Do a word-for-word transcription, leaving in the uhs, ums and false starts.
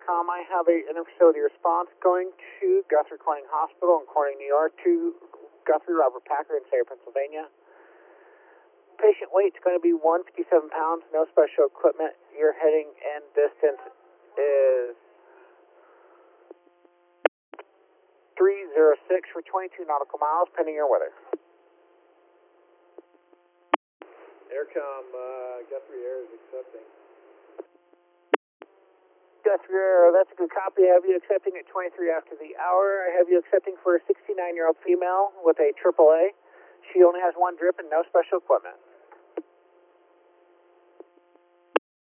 Com. I have a inter-facility response going to Guthrie Corning Hospital in Corning, New York, to Guthrie Robert Packer in Sayre, Pennsylvania. Patient weight is going to be one hundred fifty-seven pounds, no special equipment. Your heading and distance is three zero six for twenty-two nautical miles, pending your weather. Aircom, uh, Guthrie Air is accepting. Guthrie Air, that's a good copy. I have you accepting at twenty-three after the hour. I have you accepting for a sixty-nine-year-old female with a triple A. She only has one drip and no special equipment.